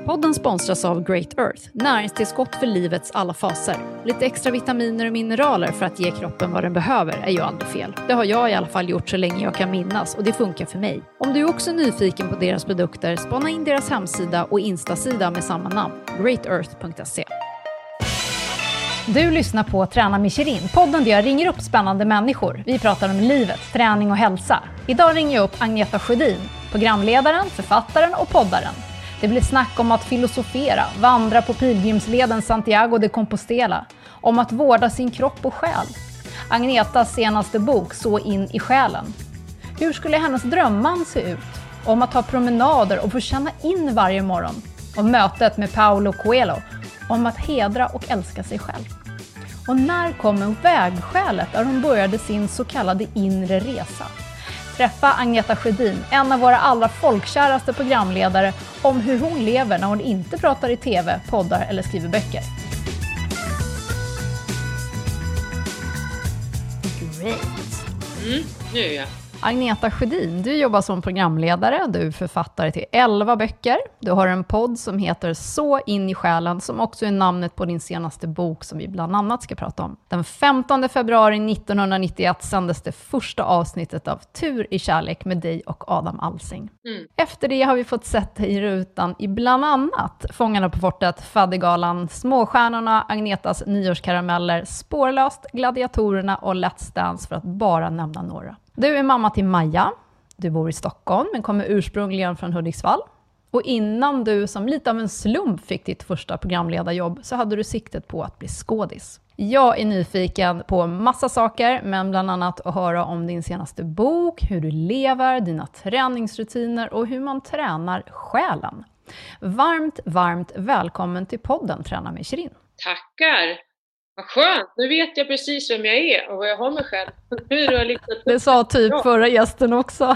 Podden sponsras av Great Earth, näringstillskott för livets alla faser. Lite extra vitaminer och mineraler för att ge kroppen vad den behöver är ju aldrig fel. Det har jag i alla fall gjort så länge jag kan minnas och det funkar för mig. Om du är också nyfiken på deras produkter, spana in deras hemsida och instasida med samma namn, greatearth.se. Du lyssnar på Träna med Shirin, podden där jag ringer upp spännande människor. Vi pratar om livet, träning och hälsa. Idag ringer jag upp Agneta Sjödin, programledaren, författaren och poddaren. Det blir snack om att filosofera, vandra på pilgrimsleden Santiago de Compostela, om att vårda sin kropp och själ. Agnetas senaste bok, Så in i själen. Hur skulle hennes drömman se ut? Om att ta promenader och få känna in varje morgon. Om mötet med Paulo Coelho. Om att hedra och älska sig själv. Och när kommer vägskälet där hon började sin så kallade inre resa? Träffa Agneta Sjödin, en av våra allra folkkäraste programledare, om hur hon lever när hon inte pratar i tv, poddar eller skriver böcker. Great. Nu är jag. Agneta Sjödin, du jobbar som programledare, du är författare till 11 böcker. Du har en podd som heter Så in i själen, som också är namnet på din senaste bok som vi bland annat ska prata om. Den 15 februari 1991 sändes det första avsnittet av Tur i kärlek med dig och Adam Alsing. Efter det har vi fått sett dig i rutan i bland annat Fångarna på fortet, Faddergalan, Småstjärnorna, Agnetas nyårskarameller, Spårlöst, Gladiatorerna och Let's Dance, för att bara nämna några. Du är mamma till Maja, du bor i Stockholm men kommer ursprungligen från Hudiksvall. Och innan du som lite av en slump fick ditt första programledarjobb så hade du siktet på att bli skådis. Jag är nyfiken på massa saker, men bland annat att höra om din senaste bok, hur du lever, dina träningsrutiner och hur man tränar själen. Varmt välkommen till podden Träna med Shirin. Tackar! Vad skönt, nu vet jag precis vem jag är och vad jag har mig själv. Det sa typ förra gästen också.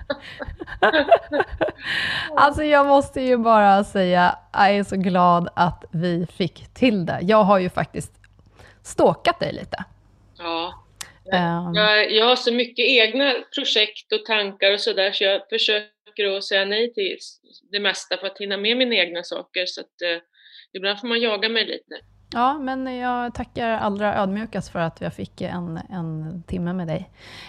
Alltså jag måste ju bara säga, jag är så glad att vi fick till det. Jag har ju faktiskt stalkat dig lite. Ja, jag har så mycket egna projekt och tankar och sådär, så jag försöker att säga nej till det mesta för att hinna med mina egna saker. Så att ibland får man jaga mig lite. Ja, men jag tackar allra ödmjukast för att jag fick en timme med dig.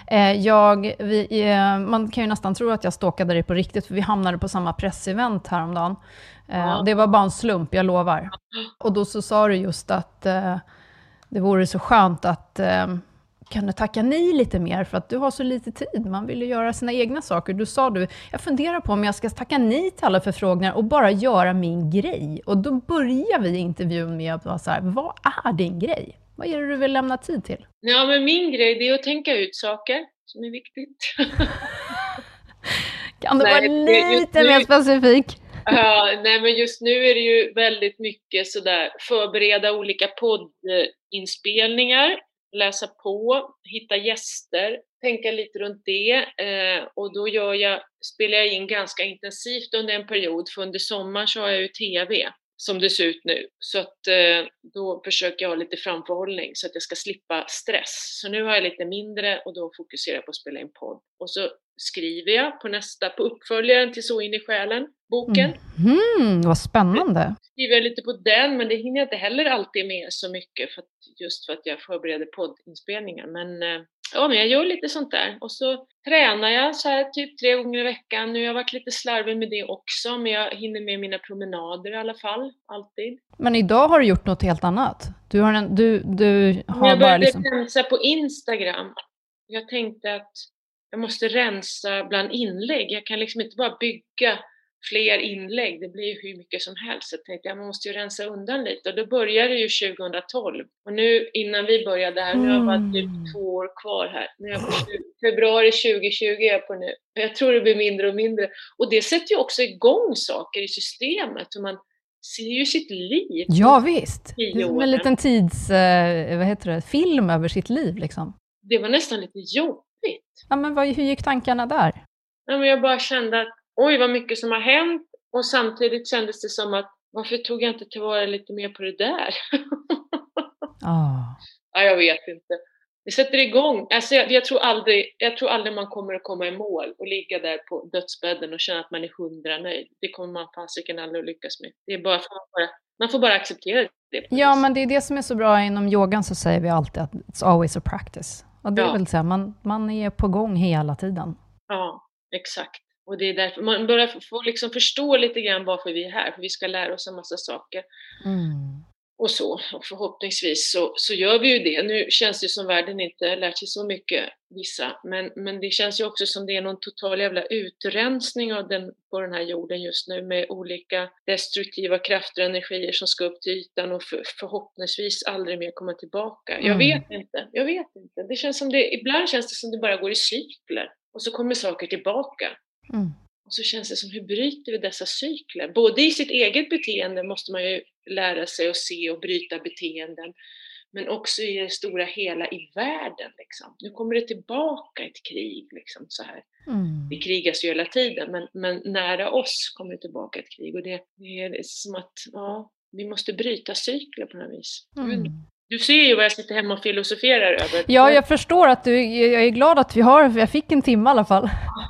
Man kan ju nästan tro att jag stalkade dig på riktigt, för vi hamnade på samma pressevent häromdagen. Ja. Det var bara en slump, jag lovar. Och då så sa du just att det vore så skönt att kan du tacka nej lite mer för att du har så lite tid. Man vill ju göra sina egna saker. Du sa jag funderar på om jag ska tacka nej till alla förfrågningar och bara göra min grej. Och då börjar vi intervjun med att vara så här, vad är din grej? Vad är det du vill lämna tid till? Ja, men min grej, det är att tänka ut saker som är viktigt. Kan du vara lite mer specifik? Nej, men just nu är det ju väldigt mycket sådär, förbereda olika poddinspelningar, läsa på, hitta gäster, tänka lite runt det, och då spelar jag in ganska intensivt under en period, för under sommaren så har jag ju tv som det ser ut nu, så att då försöker jag ha lite framförhållning så att jag ska slippa stress. Så nu har jag lite mindre och då fokuserar jag på att spela in podd. Och så skriver jag på uppföljaren till Så in i själen, boken. Vad spännande. Skriver jag lite på den, men det hinner jag inte heller alltid med så mycket, just för att jag förbereder poddinspelningar. Men jag gör lite sånt där. Och så tränar jag så här typ 3 gånger i veckan. Nu har jag varit lite slarvig med det också, men jag hinner med mina promenader i alla fall, alltid. Men idag har du gjort något helt annat. Du har jag bara liksom... rensa på Instagram. Jag tänkte att jag måste rensa bland inlägg. Jag kan liksom inte bara bygga fler inlägg. Det blir ju hur mycket som helst. Så jag tänkte jag måste ju rensa undan lite. Och då började det ju 2012. Och nu innan vi började här, nu har jag bara typ 2 år kvar här. Nu är jag på februari 2020 är jag på nu. Jag tror det blir mindre och mindre. Och det sätter ju också igång saker i systemet. Och man ser ju sitt liv. Ja visst. Det är som en liten film över sitt liv liksom. Det var nästan lite jobbigt. Ja, men hur gick tankarna där? Ja, men jag bara kände att oj vad mycket som har hänt, och samtidigt kändes det som att varför tog jag inte tillvara lite mer på det där? Ja, jag vet inte. Det sätter igång. Alltså jag tror aldrig man kommer att komma i mål och ligga där på dödsbädden och känna att man är 100 nöjd. Det kommer man fasiken aldrig att lyckas med. Det är bara man får bara acceptera det. Ja, men det är det som är så bra inom yogan, så säger vi alltid att it's always a practice. Och det vill säga, man är på gång hela tiden. Ja, exakt. Och det är därför man börjar få liksom förstå lite grann varför vi är här. För vi ska lära oss en massa saker. Och så, och förhoppningsvis så gör vi ju det. Nu känns det som världen inte lärt sig så mycket, vissa. Men det känns ju också som det är någon total jävla utrensning på den här jorden just nu. Med olika destruktiva krafter och energier som ska upp till ytan och förhoppningsvis aldrig mer komma tillbaka. Jag vet inte. Det känns som ibland känns det som det bara går i cykler. Och så kommer saker tillbaka. Och så känns det som, hur bryter vi dessa cykler? Både i sitt eget beteende måste man ju lära sig att se och bryta beteenden. Men också i det stora hela i världen. Liksom. Nu kommer det tillbaka ett krig. Liksom, så här. Det krigas ju hela tiden. Men nära oss kommer det tillbaka ett krig. Och det är som att vi måste bryta cykler på något vis. Du ser ju vad jag sitter hemma och filosoferar över. Ja, jag förstår att jag är glad att jag fick en timme i alla fall.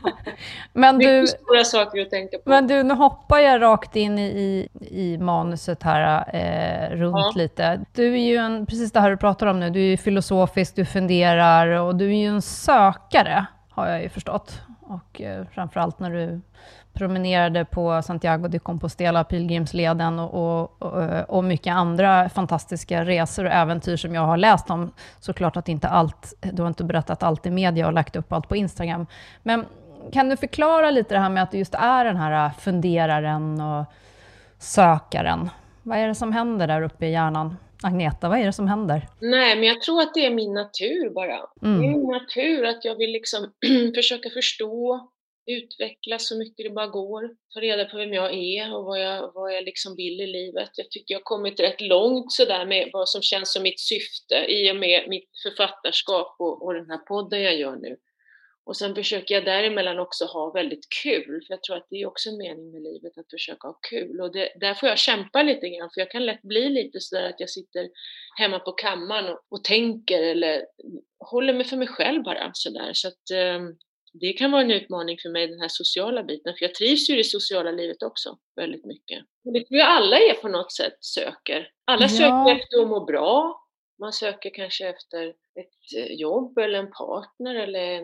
Men det är stora saker att tänka på. Men du, nu hoppar jag rakt in i manuset här runt lite. Du är ju precis det här du pratar om nu, du är ju filosofisk, du funderar och du är ju en sökare, har jag ju förstått. Och framförallt när du promenerade på Santiago de Compostela, pilgrimsleden och mycket andra fantastiska resor och äventyr som jag har läst om. Såklart att inte allt, du har inte berättat allt i media och lagt upp allt på Instagram. Men kan du förklara lite det här med att du just är den här funderaren och sökaren? Vad är det som händer där uppe i hjärnan? Agneta, vad är det som händer? Nej, men jag tror att det är min natur bara. Det är min natur att jag vill liksom försöka förstå, utveckla så mycket det bara går. Ta reda på vem jag är och vad jag liksom vill i livet. Jag tycker jag har kommit rätt långt sådär med vad som känns som mitt syfte i och med mitt författarskap och den här podden jag gör nu. Och sen försöker jag däremellan också ha väldigt kul. För jag tror att det är också en mening med livet, att försöka ha kul. Och där får jag kämpa lite grann. För jag kan lätt bli lite sådär att jag sitter hemma på kammaren och tänker. Eller håller mig för mig själv bara sådär. Så att det kan vara en utmaning för mig, den här sociala biten. För jag trivs ju i det sociala livet också väldigt mycket. Och det tror jag alla är på något sätt söker. Alla söker efter att må bra. Man söker kanske efter ett jobb eller en partner eller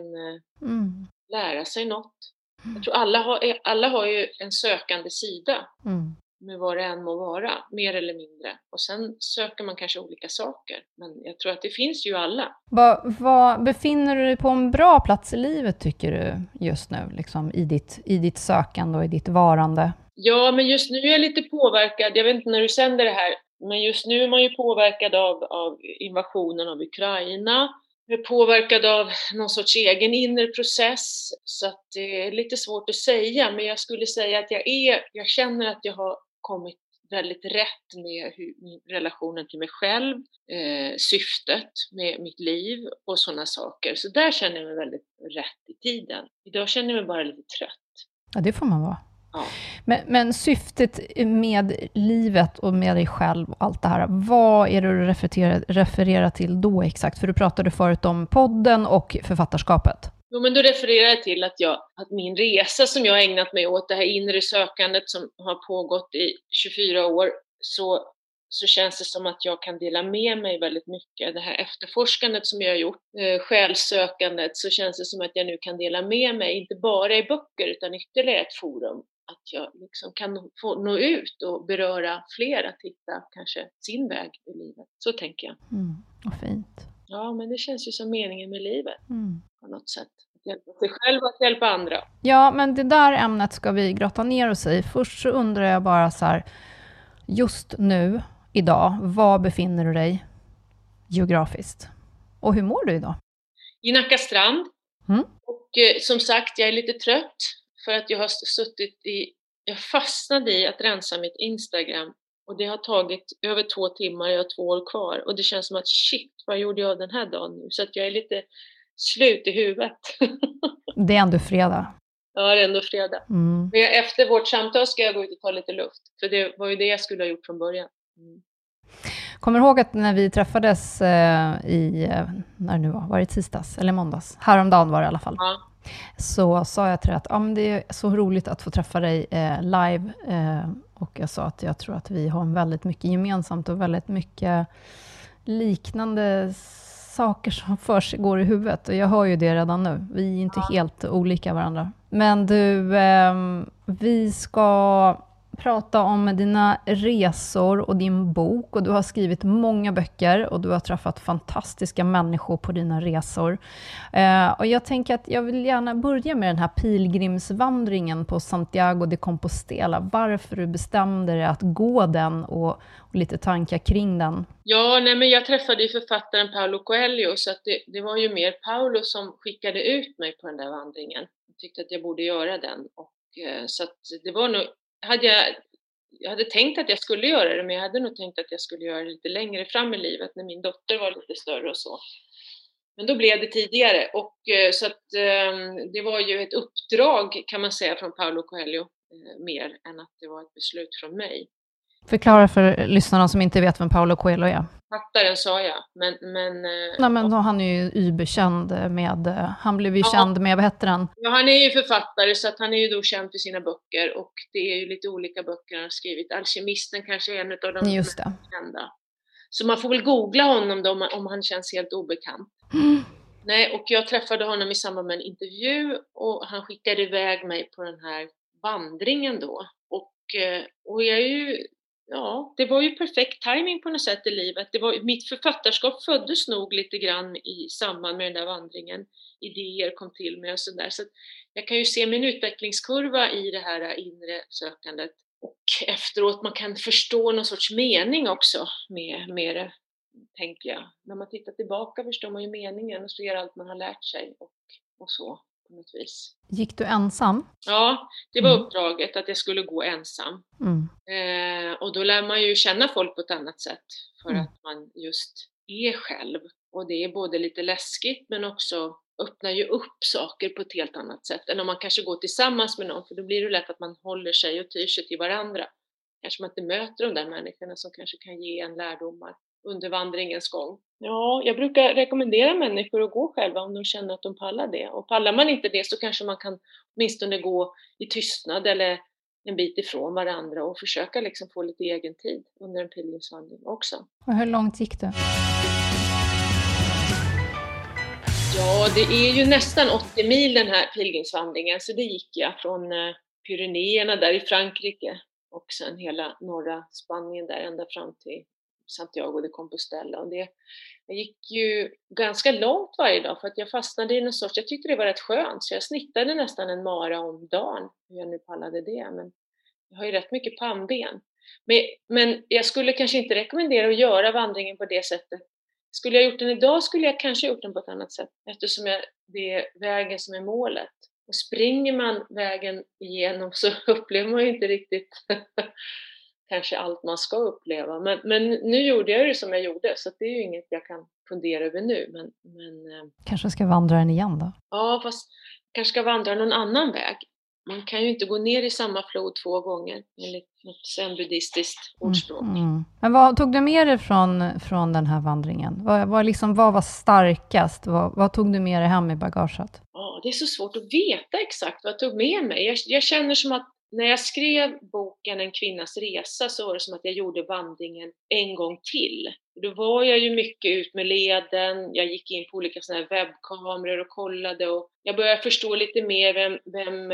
lära sig något. Jag tror alla har ju en sökande sida med vad det än må vara, mer eller mindre. Och sen söker man kanske olika saker. Men jag tror att det finns ju alla. Vad befinner du dig på en bra plats i livet tycker du just nu? Liksom, i ditt sökande och i ditt varande? Ja, men just nu är jag lite påverkad. Jag vet inte när du sänder det här. Men just nu är man ju påverkad av invasionen av Ukraina. Jag är påverkad av någon sorts egen inre process. Så att det är lite svårt att säga. Men jag skulle säga att jag känner att jag har kommit väldigt rätt med relationen till mig själv. Syftet med mitt liv och sådana saker. Så där känner jag mig väldigt rätt i tiden. Idag känner jag mig bara lite trött. Ja, det får man vara. Ja. Men syftet med livet och med dig själv och allt det här, vad är det du refererar till då exakt? För du pratade förut om podden och författarskapet. Jo, men då refererar jag till att min resa som jag har ägnat mig åt, det här inre sökandet som har pågått i 24 år, så känns det som att jag kan dela med mig väldigt mycket. Det här efterforskandet som jag har gjort, själsökandet, så känns det som att jag nu kan dela med mig, inte bara i böcker utan ytterligare ett forum. Att jag liksom kan få nå ut och beröra fler att hitta kanske sin väg i livet. Så tänker jag. Vad fint. Ja, men det känns ju som meningen med livet på något sätt. Att hjälpa sig själv och att hjälpa andra. Ja, men det där ämnet ska vi grotta ner oss i. Först så undrar jag bara så här, just nu, idag, var befinner du dig geografiskt? Och hur mår du idag? I Nacka strand. Och som sagt, jag är lite trött. För att jag har jag fastnade i att rensa mitt Instagram. Och det har tagit över 2 timmar, jag har 2 år kvar. Och det känns som att shit, vad gjorde jag den här dagen nu? Så att jag är lite slut i huvudet. Det är ändå fredag. Ja, det är ändå fredag. Men efter vårt samtal ska jag gå ut och ta lite luft. För det var ju det jag skulle ha gjort från början. Kommer du ihåg att när vi träffades när det nu var det tisdags eller måndags? Häromdagen var det i alla fall. Ja. Så sa jag till dig att men det är så roligt att få träffa dig live. Och jag sa att jag tror att vi har väldigt mycket gemensamt och väldigt mycket liknande saker som för sig går i huvudet. Och jag hör ju det redan nu. Vi är inte helt olika varandra. Men du, vi ska prata om dina resor och din bok. Och du har skrivit många böcker och du har träffat fantastiska människor på dina resor. Och jag tänker att jag vill gärna börja med den här pilgrimsvandringen på Santiago de Compostela. Varför du bestämde dig att gå den och lite tankar kring den. Ja, nej, men jag träffade ju författaren Paulo Coelho, så att det var ju mer Paulo som skickade ut mig på den där vandringen. Jag tyckte att jag borde göra den. Och, så att det var nog, jag hade tänkt att jag skulle göra det, men jag hade nog tänkt att jag skulle göra det lite längre fram i livet när min dotter var lite större och så. Men då blev det tidigare, och så att det var ju ett uppdrag kan man säga från Paulo Coelho, mer än att det var ett beslut från mig. Förklara för lyssnarna som inte vet vem Paulo Coelho är. Författaren sa jag, men han är ju überkänd med, han blev ju känd med, vad heter den? Ja, han är ju författare, så att han är ju då känd för sina böcker, och det är ju lite olika böcker han har skrivit. Alkemisten kanske är en av de mest kända. Så man får väl googla honom då om han känns helt obekant. Nej, och jag träffade honom i samband med en intervju, och han skickade iväg mig på den här vandringen då. Och jag är ju, ja, det var ju perfekt timing på något sätt i livet. Mitt författarskap föddes nog lite grann i samband med den där vandringen. Idéer kom till mig och sådär. Så att jag kan ju se min utvecklingskurva i det här inre sökandet. Och efteråt man kan förstå någon sorts mening också med det, tänker jag. När man tittar tillbaka förstår man ju meningen och ser allt man har lärt sig och så. Gick du ensam? Ja, det var uppdraget att jag skulle gå ensam. Och då lär man ju känna folk på ett annat sätt, för att man just är själv. Och det är både lite läskigt, men också öppnar ju upp saker på ett helt annat sätt än om man kanske går tillsammans med någon, för då blir det lätt att man håller sig och tyr sig till varandra. Kanske man inte möter de där människorna som kanske kan ge en lärdomar under vandringens gång. Ja, jag brukar rekommendera människor att gå själva om de känner att de pallar det. Och pallar man inte det så kanske man kan åtminstone gå i tystnad eller en bit ifrån varandra och försöka liksom få lite egen tid under en pilgrimsvandring också. Och hur långt gick det? Ja, det är ju nästan 80 mil den här pilgrimsvandringen, så det gick jag från Pyrenéerna där i Frankrike och sen hela norra Spanien där ända fram till Santiago de Compostela. Och jag gick ju ganska långt varje dag för att jag fastnade i någon sorts, jag tyckte det var rätt skönt, så jag snittade nästan en mara om dagen, hur jag nu pallade det, men jag har ju rätt mycket pannben. Men jag skulle kanske inte rekommendera att göra vandringen på det sättet. Skulle jag gjort den idag skulle jag kanske gjort den på ett annat sätt, eftersom det är vägen som är målet. Och springer man vägen igenom så upplever man ju inte riktigt kanske allt man ska uppleva. Men nu gjorde jag det som jag gjorde, så det är ju inget jag kan fundera över nu. Men kanske ska vandra den igen då? Ja, fast kanske ska vandra någon annan väg. Man kan ju inte gå ner i samma flod 2 gånger, enligt något zen-buddhistiskt ordspråk. Men vad tog du med dig från den här vandringen? Vad var starkast? Vad tog du med dig hem i bagaget? Ja, det är så svårt att veta exakt vad jag tog med mig. Jag känner som att när jag skrev boken En kvinnas resa så var det som att jag gjorde vandringen en gång till. Då var jag ju mycket ut med leden, jag gick in på olika såna här webbkameror och kollade, och jag började förstå lite mer vem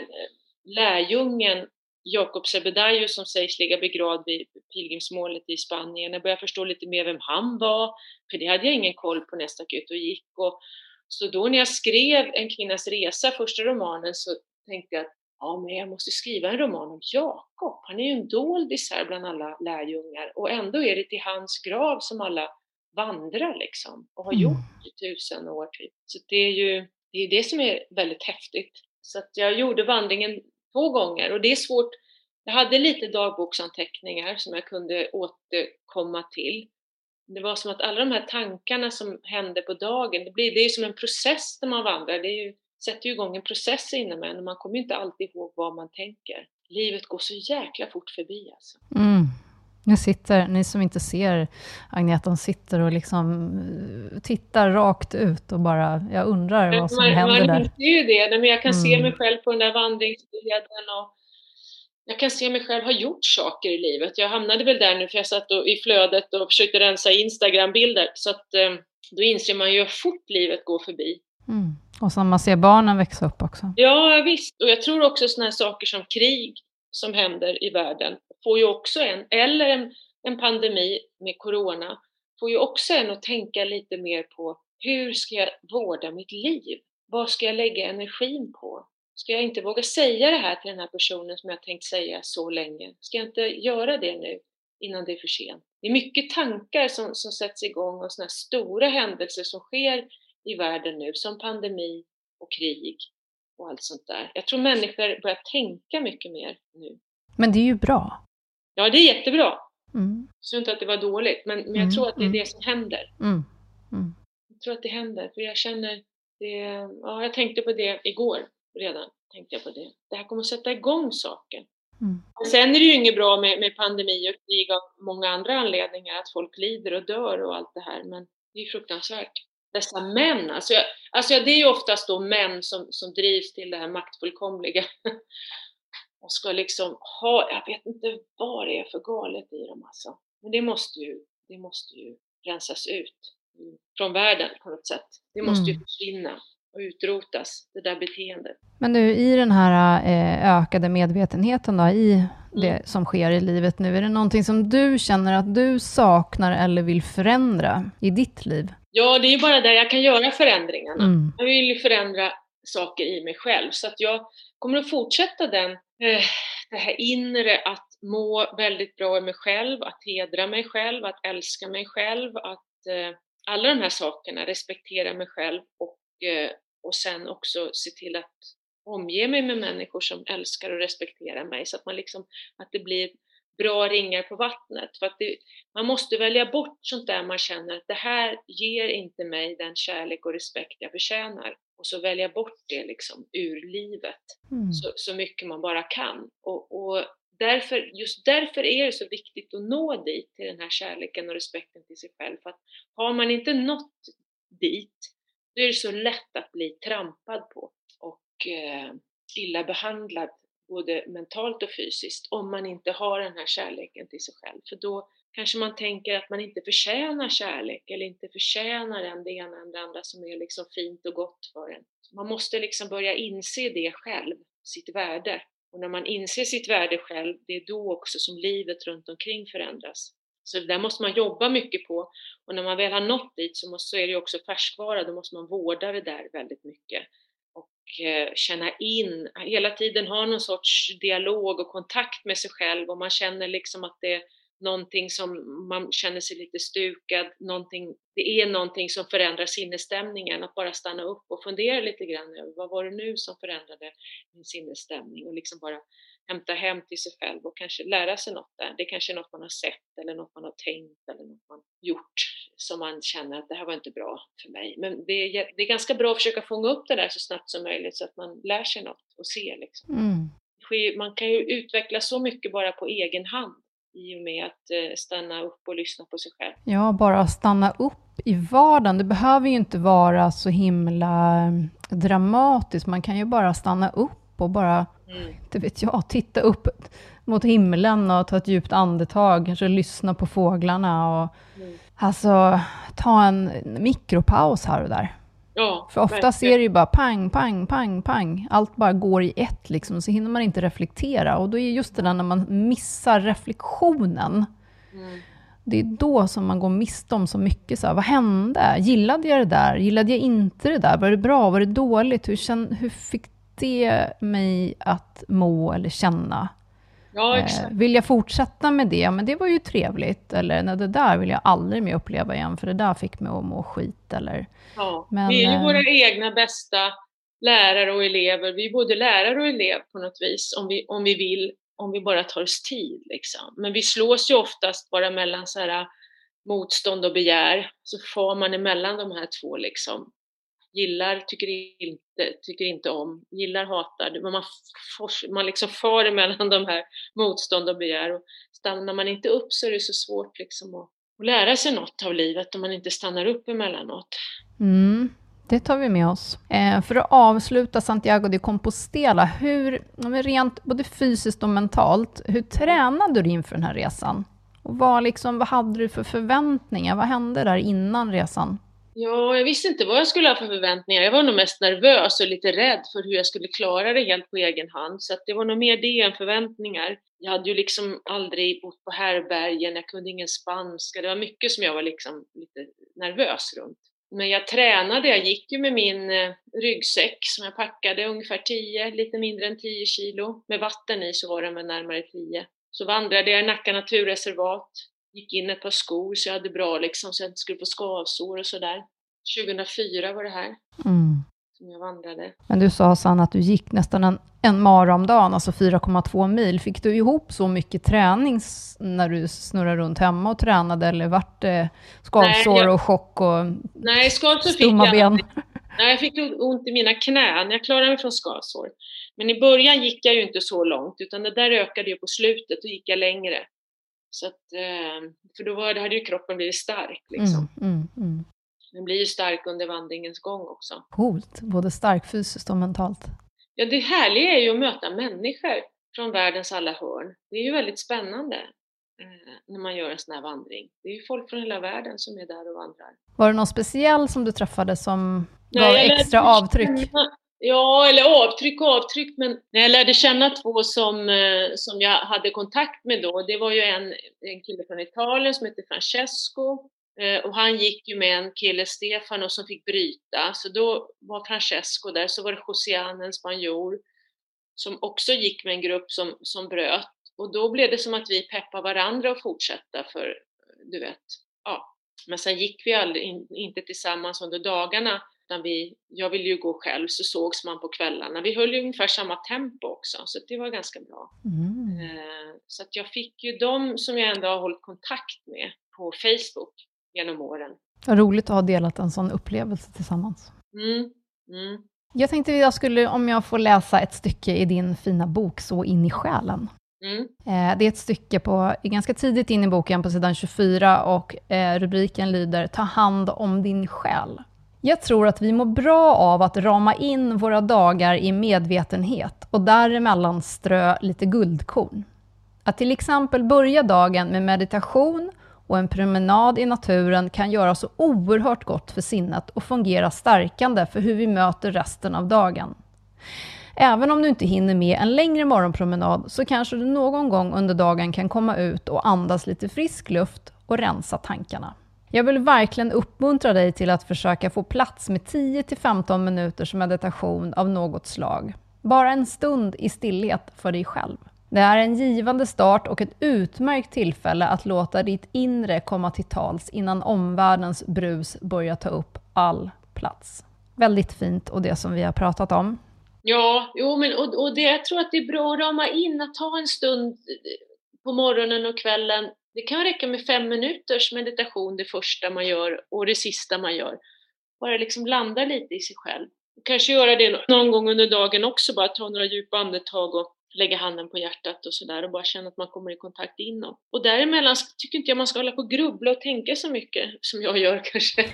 lärjungen Jacob Zebedayo som sägs ligga begravd vid pilgrimsmålet i Spanien. Jag började förstå lite mer vem han var, för det hade jag ingen koll på när jag stack ut och gick. Och så då när jag skrev En kvinnas resa, första romanen, så tänkte jag att ja, men jag måste skriva en roman om Jakob. Han är ju en doldis här bland alla lärjungar. Och ändå är det till hans grav som alla vandrar liksom. Och har gjort i 1000 år typ. Så det är det som är väldigt häftigt. Så att jag gjorde vandringen 2 gånger. Och det är svårt. Jag hade lite dagboksanteckningar som jag kunde återkomma till. Det var som att alla de här tankarna som hände på dagen. Det är som en process när man vandrar. Det sätter ju igång en process inom en, och man kommer ju inte alltid ihåg vad man tänker. Livet går så jäkla fort förbi alltså. Ni som inte ser Agneta, hon sitter och liksom tittar rakt ut och bara, jag undrar vad som händer där. Man inser ju det, men jag kan se mig själv på den där vandringsleden och jag kan se mig själv ha gjort saker i livet. Jag hamnade väl där nu för jag satt i flödet och försökte rensa Instagram-bilder, så att då inser man ju hur fort livet går förbi. Och så man ser barnen växa upp också. Ja, visst. Och jag tror också såna här saker som krig som händer i världen får ju också en pandemi med corona får ju också en att tänka lite mer på hur ska jag vårda mitt liv? Vad ska jag lägga energin på? Ska jag inte våga säga det här till den här personen som jag tänkt säga så länge? Ska jag inte göra det nu innan det är för sent? Det är mycket tankar som sätts igång och såna här stora händelser som sker i världen nu, som pandemi och krig och allt sånt där. Jag tror människor börjar tänka mycket mer nu. Men det är ju bra. Ja, det är jättebra. Så inte att det var dåligt, men jag tror att det är det som händer. Jag tror att det händer, för jag känner det, ja, jag tänkte på det igår redan, tänkte jag på det. Det här kommer att sätta igång saker. Sen är det ju inget bra med pandemi och krig av många andra anledningar, att folk lider och dör och allt det här, men det är ju fruktansvärt. Dessa män, alltså det är ju oftast då män som drivs till det här maktfullkomliga och ska liksom ha, jag vet inte vad det är för galet i dem alltså. Men det måste ju rensas ut från världen på något sätt. Det måste ju försvinna och utrotas, det där beteendet. Men du, i den här ökade medvetenheten då, i det som sker i livet nu, är det någonting som du känner att du saknar eller vill förändra i ditt liv? Ja, det är ju bara där jag kan göra förändringarna. Jag vill ju förändra saker i mig själv, så att jag kommer att fortsätta det här inre, att må väldigt bra i mig själv, att hedra mig själv, att älska mig själv, att alla de här sakerna, respektera mig själv och sen också se till att omge mig med människor som älskar och respekterar mig, så att man liksom, att det blir bra ringar på vattnet. För att man måste välja bort sånt där man känner att det här ger inte mig den kärlek och respekt jag förtjänar, och så välja bort det liksom ur livet så mycket man bara kan. Och just därför är det så viktigt att nå dit, till den här kärleken och respekten till sig själv. För att har man inte nått dit, då är det så lätt att bli trampad på och illa behandlad, både mentalt och fysiskt, om man inte har den här kärleken till sig själv. För då kanske man tänker att man inte förtjänar kärlek, eller inte förtjänar det ena eller det andra som är liksom fint och gott för en. Man måste liksom börja inse det själv, sitt värde. Och när man inser sitt värde själv, det är då också som livet runt omkring förändras. Så där måste man jobba mycket på. Och när man väl har nått dit så är det också färskvara, då måste man vårda det där väldigt mycket. Och känna in, hela tiden ha någon sorts dialog och kontakt med sig själv, och man känner liksom att det är någonting som man känner sig lite stukad, det är någonting som förändrar sinnesstämningen, att bara stanna upp och fundera lite grann över vad var det nu som förändrade min sinnesstämning, och liksom bara hämta hem till sig själv och kanske lära sig något där. Det kanske är något man har sett eller något man har tänkt eller något man gjort som man känner att det här var inte bra för mig. Men det är ganska bra att försöka fånga upp det där så snabbt som möjligt, så att man lär sig något och ser liksom. Man kan ju utveckla så mycket bara på egen hand i och med att stanna upp och lyssna på sig själv. Ja, bara stanna upp i vardagen. Det behöver ju inte vara så himla dramatiskt. Man kan ju bara stanna upp och bara, det vet jag, titta upp mot himlen och ta ett djupt andetag, kanske lyssna på fåglarna och alltså ta en mikropaus här och där. Ja, för ofta ser det ju bara pang, pang, pang, pang. Allt bara går i ett liksom, så hinner man inte reflektera. Och då är just det där när man missar reflektionen. Det är då som man går miste om så mycket. Så här, vad hände? Gillade jag det där? Gillade jag inte det där? Var det bra? Var det dåligt? Hur fick det mig att må eller känna? Ja, exakt. Vill jag fortsätta med det? Men det var ju trevligt. Eller nej, det där vill jag aldrig mer uppleva igen, för det där fick mig att må skit. Eller, ja. men, vi är ju våra egna bästa lärare och elever. Vi är både lärare och elev på något vis, om vi vill, om vi bara tar oss tid liksom. Men vi slås ju oftast bara mellan så här motstånd och begär, så får man emellan de här två liksom Gillar, tycker inte om, gillar, hatar. Man liksom far mellan de här motstånd och begär. Och stannar man inte upp så är det så svårt liksom att lära sig något av livet om man inte stannar upp emellanåt. Det tar vi med oss. För att avsluta Santiago de Compostela, rent både fysiskt och mentalt, hur tränade du inför den här resan? Och vad hade du för förväntningar? Vad hände där innan resan? Ja, jag visste inte vad jag skulle ha för förväntningar. Jag var nog mest nervös och lite rädd för hur jag skulle klara det helt på egen hand. Så att det var nog mer det än förväntningar. Jag hade ju liksom aldrig bott på härbergen, jag kunde ingen spanska. Det var mycket som jag var liksom lite nervös runt. Men jag tränade, jag gick ju med min ryggsäck som jag packade ungefär lite mindre än 10 kilo. Med vatten i så var den med närmare 10. Så vandrade jag i Nacka naturreservat. Gick in ett par skor så jag hade bra liksom, så jag inte skulle få skavsår och sådär. 2004 var det här som jag vandrade. Men du sa, Sanna, att du gick nästan en mara om dagen, alltså 4,2 mil. Fick du ihop så mycket träning när du snurrade runt hemma och tränade, eller vart det skavsår och chock och stumma ben? Nej, jag fick ont i mina knän. Jag klarade mig från skavsår. Men i början gick jag ju inte så långt, utan det där ökade ju på slutet och gick jag längre. Så att, för då hade ju kroppen blivit stark liksom. Den blir ju stark under vandringens gång också. Coolt, både stark fysiskt och mentalt. Ja, det härliga är ju att möta människor från världens alla hörn. Det är ju väldigt spännande när man gör en sån här vandring. Det är ju folk från hela världen som är där och vandrar. Var det någon speciell som du träffade som gav extra avtryck? Ja, eller avtryck, men när jag lärde känna 2 som jag hade kontakt med då, det var ju en kille från Italien som heter Francesco, och han gick ju med en kille, Stefano, som fick bryta, så då var Francesco där, så var det Josiane, en spanjor, som också gick med en grupp som bröt, och då blev det som att vi peppade varandra att fortsätta, för du vet, ja, men sen gick vi aldrig, inte tillsammans under dagarna. Jag ville ju gå själv, så sågs man på kvällarna. Vi höll ju ungefär samma tempo också, så det var ganska bra. Så att jag fick ju dem som jag ändå har hållit kontakt med på Facebook genom åren. Vad roligt att ha delat en sån upplevelse tillsammans. Jag tänkte om jag får läsa ett stycke i din fina bok Så in i själen. Det är ett stycke ganska tidigt in i boken på sidan 24 och rubriken lyder Ta hand om din själ. Jag tror att vi mår bra av att rama in våra dagar i medvetenhet och däremellan strö lite guldkorn. Att till exempel börja dagen med meditation och en promenad i naturen kan göra så oerhört gott för sinnet och fungera stärkande för hur vi möter resten av dagen. Även om du inte hinner med en längre morgonpromenad så kanske du någon gång under dagen kan komma ut och andas lite frisk luft och rensa tankarna. Jag vill verkligen uppmuntra dig till att försöka få plats med 10-15 minuters meditation av något slag. Bara en stund i stillhet för dig själv. Det är en givande start och ett utmärkt tillfälle att låta ditt inre komma till tals innan omvärldens brus börjar ta upp all plats. Väldigt fint, och det som vi har pratat om. Ja, och jag tror att det är bra att rama in, att ta en stund på morgonen och kvällen. Det kan räcka med 5 minuters meditation, det första man gör och det sista man gör. Bara liksom landa lite i sig själv. Kanske göra det någon gång under dagen också, bara ta några djupa andetag och lägga handen på hjärtat och sådär och bara känna att man kommer i kontakt inåt. Och däremellan tycker inte jag man ska hålla på och grubbla och tänka så mycket som jag gör kanske.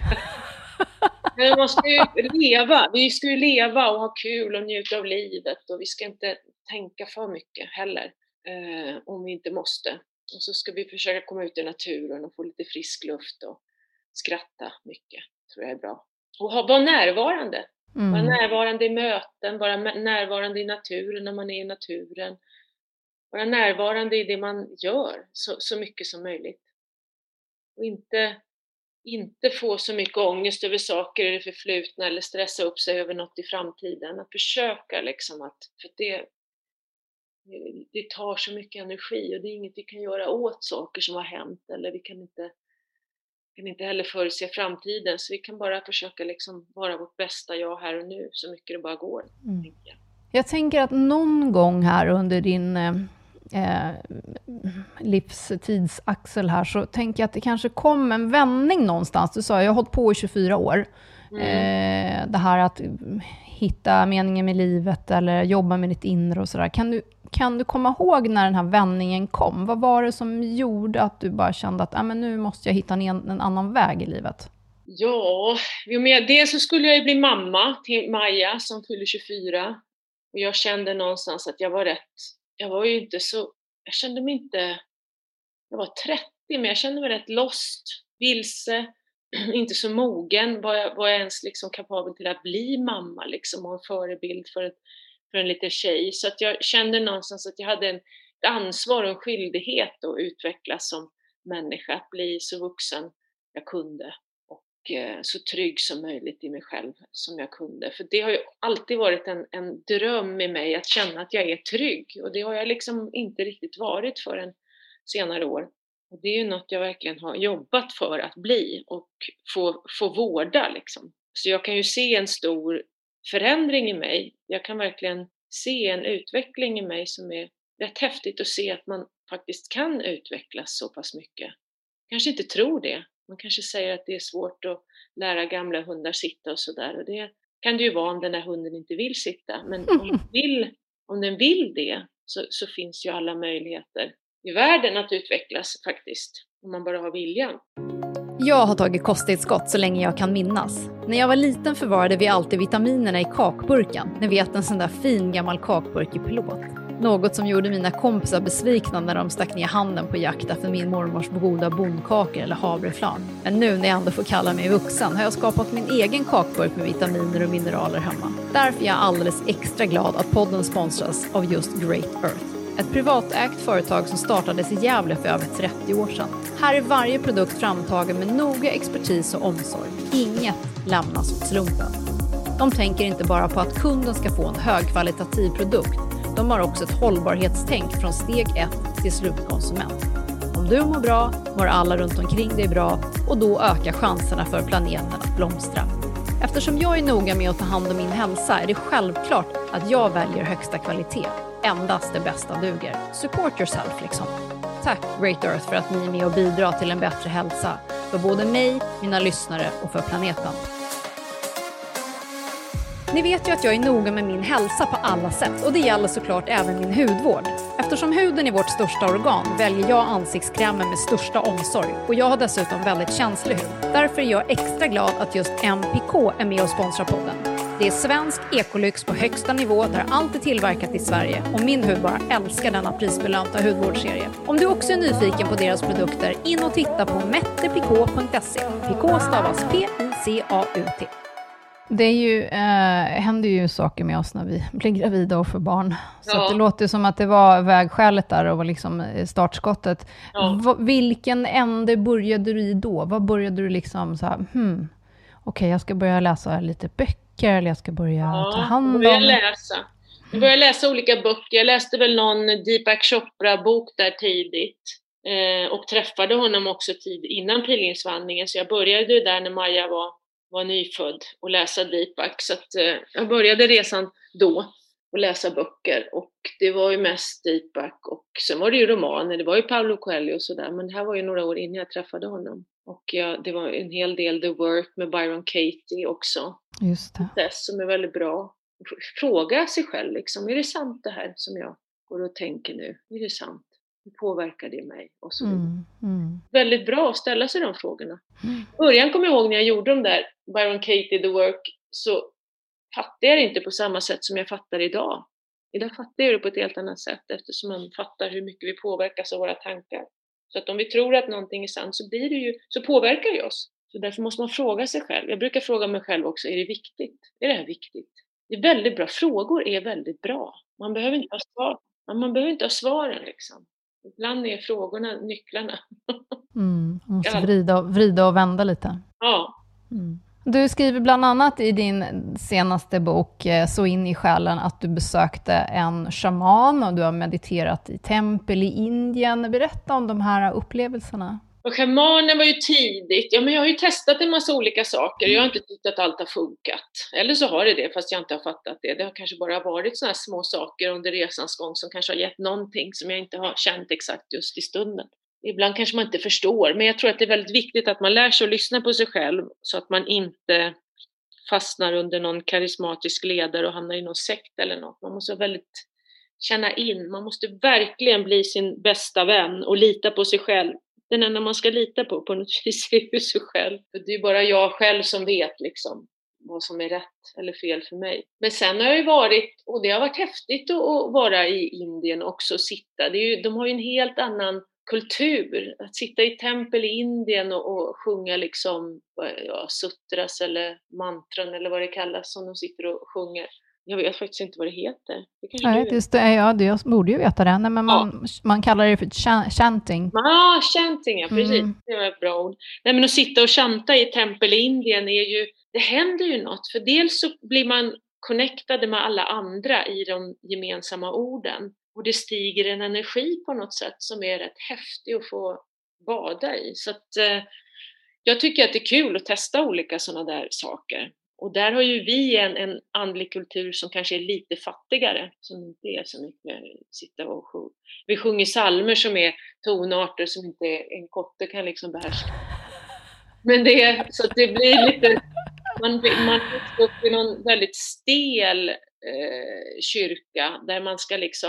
Men man ska ju leva, vi ska ju leva och ha kul och njuta av livet, och vi ska inte tänka för mycket heller om vi inte måste. Och så ska vi försöka komma ut i naturen och få lite frisk luft och skratta mycket, tror jag är bra. Och vara närvarande. Vara närvarande i möten, vara närvarande i naturen när man är i naturen. Vara närvarande i det man gör så mycket som möjligt. Och inte få så mycket ångest över saker i det förflutna eller stressa upp sig över något i framtiden. Att försöka liksom för det tar så mycket energi och det är inget vi kan göra åt saker som har hänt, eller vi kan inte heller förutse framtiden, så vi kan bara försöka liksom vara vårt bästa jag här och nu så mycket det bara går. Tänker jag. Jag tänker att någon gång här under din livstidsaxel här, så tänker jag att det kanske kom en vändning någonstans. Du sa, jag har hållit på i 24 år. Det här att hitta meningen med livet eller jobba med ditt inre och sådär. Kan du komma ihåg när den här vändningen kom? Vad var det som gjorde att du bara kände att men nu måste jag hitta en annan väg i livet? Ja, med det så skulle jag ju bli mamma till Maja som fyller 24. Och jag kände någonstans att jag var rätt. Jag var ju inte så, jag kände mig inte, jag var 30 men jag kände mig rätt lost, vilse, inte så mogen. Var jag ens liksom kapabel till att bli mamma liksom, och en förebild för en liten tjej. Så att jag kände någonstans att jag hade ett ansvar och en skyldighet att utvecklas som människa, att bli så vuxen jag kunde. Så trygg som möjligt i mig själv som jag kunde. För det har ju alltid varit en dröm i mig att känna att jag är trygg. Och det har jag liksom inte riktigt varit förrän senare år. Och det är ju något jag verkligen har jobbat för att bli och få vårda liksom. Så jag kan ju se en stor förändring i mig. Jag kan verkligen se en utveckling i mig som är rätt häftigt att se att man faktiskt kan utvecklas så pass mycket. Kanske inte tror det. Man kanske säger att det är svårt att lära gamla hundar sitta och sådär. Och det kan det ju vara om den här hunden inte vill sitta. Men om den vill det så finns ju alla möjligheter i världen att utvecklas faktiskt. Om man bara har viljan. Jag har tagit kosttillskott så länge jag kan minnas. När jag var liten förvarade vi alltid vitaminerna i kakburken. Ni vet, en sån där fin gammal kakburk i plåt. Något som gjorde mina kompisar besvikna när de stack ner handen på jakt efter min mormors goda bondkakor eller havreflarn. Men nu när jag ändå får kalla mig vuxen har jag skapat min egen kakburk med vitaminer och mineraler hemma. Därför är jag alldeles extra glad att podden sponsras av just Great Earth. Ett privatägt företag som startades i Gävle för över 30 år sedan. Här är varje produkt framtagen med noga expertis och omsorg. Inget lämnas åt slumpen. De tänker inte bara på att kunden ska få en högkvalitativ produkt. De har också ett hållbarhetstänk från steg 1 till slutkonsument. Om du mår bra, mår alla runt omkring dig bra och då ökar chanserna för planeten att blomstra. Eftersom jag är noga med att ta hand om min hälsa är det självklart att jag väljer högsta kvalitet. Endast det bästa duger. Support yourself liksom. Tack Great Earth för att ni är med och bidrar till en bättre hälsa. För både mig, mina lyssnare och för planeten. Ni vet ju att jag är noga med min hälsa på alla sätt och det gäller såklart även min hudvård. Eftersom huden är vårt största organ väljer jag ansiktskrämen med största omsorg och jag har dessutom väldigt känslig hud. Därför är jag extra glad att just MPK är med och sponsrar podden. Det är svensk ekolyx på högsta nivå där allt är tillverkat i Sverige och min hud bara älskar denna prisbelönta hudvårdsserie. Om du också är nyfiken på deras produkter, in och titta på mettepk.se. PK stavas P-I-C-A-U-T. Det är ju, händer ju saker med oss när vi blir gravida och får barn. Så att det låter som att det var vägskälet där och var liksom startskottet. Ja. Vilken ände började du i då? Vad började du liksom så här, okej, jag ska börja läsa lite böcker eller jag ska börja ta hand om... Jag började läsa olika böcker. Jag läste väl någon Deepak Chopra-bok där tidigt. Och träffade honom också innan pilgrimsvandringen. Så jag började där när Maja var nyfödd och läsa Deepak. Så att jag började resan då och läsa böcker. Och det var ju mest Deepak. Och sen var det ju romaner. Det var ju Paulo Coelho och sådär. Men det här var ju några år innan jag träffade honom. Och det var en hel del The Work med Byron Katie också. Just det. Som är väldigt bra. Fråga sig själv liksom. Är det sant det här som jag går och tänker nu? Är det sant? Hur påverkar det mig? Och så väldigt bra att ställa sig de frågorna. I början kommer jag ihåg när jag gjorde de där Byron Katie, The Work, så fattade jag det inte på samma sätt som jag fattar idag. Idag fattar jag det på ett helt annat sätt eftersom man fattar hur mycket vi påverkas av våra tankar. Så att om vi tror att någonting är sant så påverkar det oss. Så därför måste man fråga sig själv. Jag brukar fråga mig själv också, är det viktigt? Är det här viktigt? Det är väldigt bra. Frågor är väldigt bra. Man behöver inte ha svar. Man behöver inte ha svaren liksom. Ibland är frågorna nycklarna. Man måste vrida och vända lite. Ja. Du skriver bland annat i din senaste bok Så in i själen att du besökte en shaman och du har mediterat i tempel i Indien. Berätta om de här upplevelserna. Och shamanen var ju tidigt. Ja, men jag har ju testat en massa olika saker. Jag har inte tyckt att allt har funkat. Eller så har det, fast jag inte har fattat det. Det har kanske bara varit såna här små saker under resans gång som kanske har gett någonting som jag inte har känt exakt just i stunden. Ibland kanske man inte förstår, men jag tror att det är väldigt viktigt att man lär sig att lyssna på sig själv så att man inte fastnar under någon karismatisk ledare och hamnar i någon sekt eller något. Man måste väldigt känna in, man måste verkligen bli sin bästa vän och lita på sig själv. Den enda man ska lita på något vis är ju sig själv. För det är ju bara jag själv som vet liksom vad som är rätt eller fel för mig. Men sen har jag ju varit, och det har varit häftigt att vara i Indien också och sitta. De har ju en helt annan kultur. Att sitta i tempel i Indien och sjunga liksom sutras eller mantran eller vad det kallas som de sitter och sjunger. Jag vet faktiskt inte vad det heter. Det Nej, just det. Ja, jag borde ju veta det. Nej, men man kallar det för chanting. Chanting, ja, precis. Det var ett bra ord. Nej, men att sitta och chanta i ett tempel i Indien det händer ju något. För dels så blir man connectade med alla andra i de gemensamma orden. Och det stiger en energi på något sätt som är rätt häftig att få bada i. Så att jag tycker att det är kul att testa olika sådana där saker. Och där har ju vi en andlig kultur som kanske är lite fattigare, som inte är så mycket sitta och sjunga. Vi sjunger psalmer som är tonarter som inte en kotte kan liksom behärska. Men så att det blir lite, man är upp i någon väldigt stel kyrka där man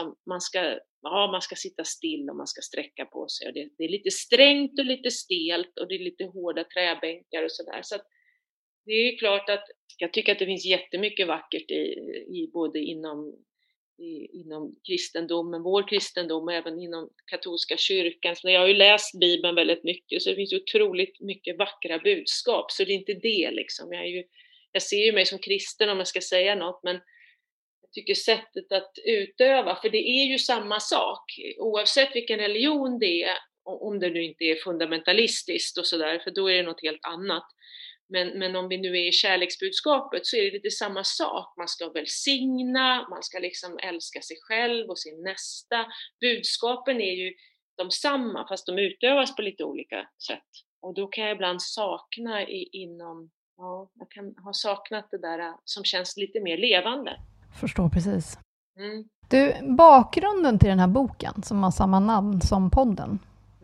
ska sitta still och man ska sträcka på sig. Och det är lite strängt och lite stelt och det är lite hårda träbänkar och sådär. Så att det är klart att jag tycker att det finns jättemycket vackert i både inom kristendomen, vår kristendom och även inom katolska kyrkan. Så jag har ju läst Bibeln väldigt mycket så det finns otroligt mycket vackra budskap. Så det är inte det liksom. Jag ser ju mig som kristen om jag ska säga något, men jag tycker sättet att utöva, för det är ju samma sak oavsett vilken religion det är, om det nu inte är fundamentalistiskt och sådär, för då är det något helt annat. Men om vi nu är i kärleksbudskapet så är det lite samma sak. Man ska välsigna, man ska liksom älska sig själv och sin nästa. Budskapen är ju de samma fast de utövas på lite olika sätt. Och då kan jag ibland sakna jag kan ha saknat det där som känns lite mer levande. Förstår precis. Mm. Du, bakgrunden till den här boken som har samma namn som podden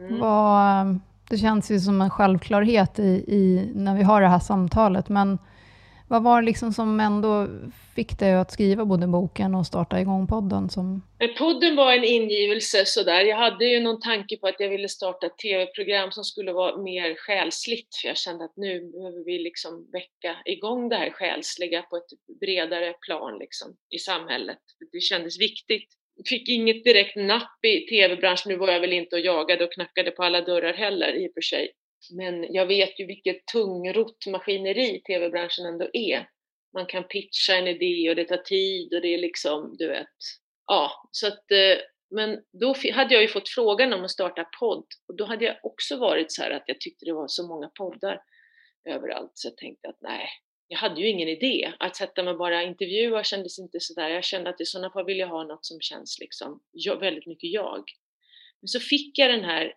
det känns ju som en självklarhet i när vi har det här samtalet, men vad var det liksom som ändå fick dig att skriva både boken och starta igång podden? Podden var en ingivelse sådär. Jag hade ju någon tanke på att jag ville starta ett tv-program som skulle vara mer själsligt, för jag kände att nu behöver vi liksom väcka igång det här själsliga på ett bredare plan liksom, i samhället. Det kändes viktigt. Fick inget direkt napp i tv-branschen. Nu var jag väl inte och jagade och knackade på alla dörrar heller i och för sig. Men jag vet ju vilket tungrott maskineri tv-branschen ändå är. Man kan pitcha en idé och det tar tid och det är liksom, du vet. Ja, så att, men då hade jag ju fått frågan om att starta podd. Och då hade jag också varit så här att jag tyckte det var så många poddar överallt. Så jag tänkte att nej, jag hade ju ingen idé. Att sätta mig bara intervjua kändes inte sådär. Jag kände att i sådana fall vill jag ha något som känns liksom väldigt mycket jag. Men så fick jag den här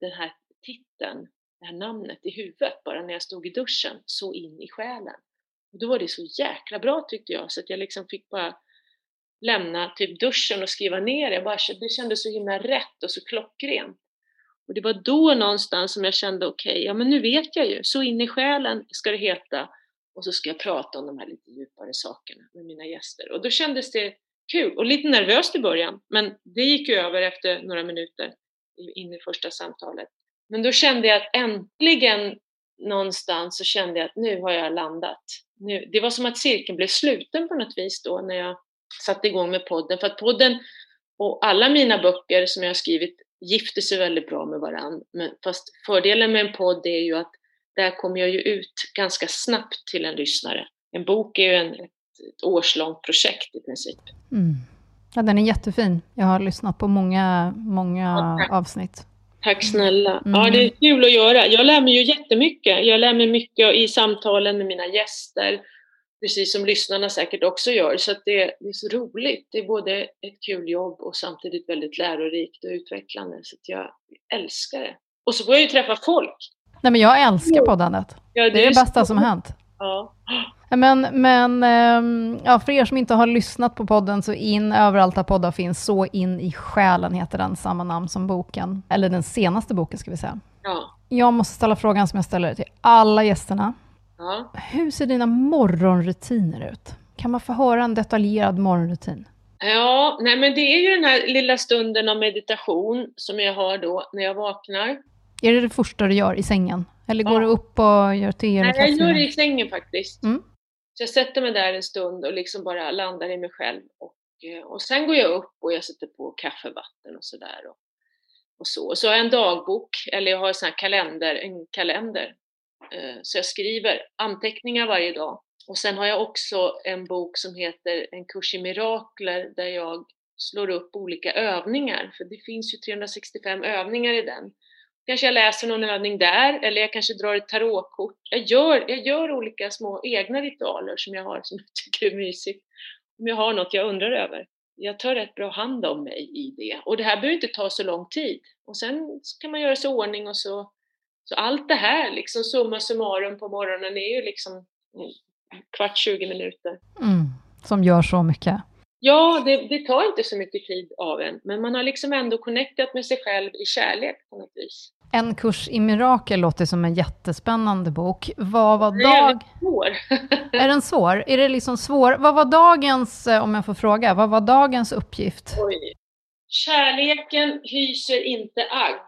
titeln, det här namnet i huvudet bara när jag stod i duschen. Så in i själen. Och då var det så jäkla bra tyckte jag. Så att jag liksom fick bara lämna typ duschen och skriva ner det. Det kändes så himla rätt och så klockrent. Och det var då någonstans som jag kände okej, ja men nu vet jag ju. Så in i själen ska det heta. Och så ska jag prata om de här lite djupare sakerna med mina gäster. Och då kändes det kul och lite nervöst i början. Men det gick ju över efter några minuter in i första samtalet. Men då kände jag att äntligen någonstans så kände jag att nu har jag landat. Det var som att cirkeln blev sluten på något vis då när jag satte igång med podden. För att podden och alla mina böcker som jag har skrivit gifter sig väldigt bra med varandra. Men fast fördelen med en podd är ju att där kommer jag ju ut ganska snabbt till en lyssnare. En bok är ju ett årslångt projekt i princip. Mm. Ja, den är jättefin. Jag har lyssnat på många avsnitt. Tack snälla. Ja, det är kul att göra. Jag lär mig ju jättemycket. Jag lär mig mycket i samtalen med mina gäster. Precis som lyssnarna säkert också gör. Så att det är så roligt. Det är både ett kul jobb och samtidigt väldigt lärorikt och utvecklande. Så att jag älskar det. Och så får jag ju träffa folk. Nej, men jag älskar poddandet. Ja, det är det bästa som hänt. Ja. Ja, för er som inte har lyssnat på podden, så in överallt där poddar finns. Så in i själen heter den, samma namn som boken. Eller den senaste boken ska vi säga. Ja. Jag måste ställa frågan som jag ställer till alla gästerna. Ja. Hur ser dina morgonrutiner ut? Kan man få höra en detaljerad morgonrutin? Ja, nej men det är ju den här lilla stunden av meditation som jag har då när jag vaknar. Är det första du gör i sängen? Eller går du upp och gör te eller Nej, kaffe? jag gör det i sängen faktiskt. Mm. Så jag sätter mig där en stund och liksom bara landar i mig själv. Och sen går jag upp och jag sätter på kaffevatten och sådär. Och så. Och så har jag en dagbok, eller jag har en kalender. Så jag skriver anteckningar varje dag. Och sen har jag också en bok som heter En kurs i mirakler, där jag slår upp olika övningar. För det finns ju 365 övningar i den. Kanske jag läser någon övning där, eller jag kanske drar ett tarotkort. Jag gör olika små egna ritualer som jag har, som jag tycker är mysigt. Om jag har något jag undrar över. Jag tar rätt bra hand om mig i det. Och det här behöver inte ta så lång tid. Och sen kan man göra sig ordning och så. Så allt det här, liksom summa summarum på morgonen, är ju liksom 20 minuter. Som gör så mycket. Ja, det tar inte så mycket tid av en. Men man har liksom ändå connectat med sig själv i kärlek på något vis. En kurs i mirakel låter som en jättespännande bok. Vad var svår. Är den svår? Är det liksom svår? Vad var dagens, om jag får fråga, vad var dagens uppgift? Oj. Kärleken hyser inte agg.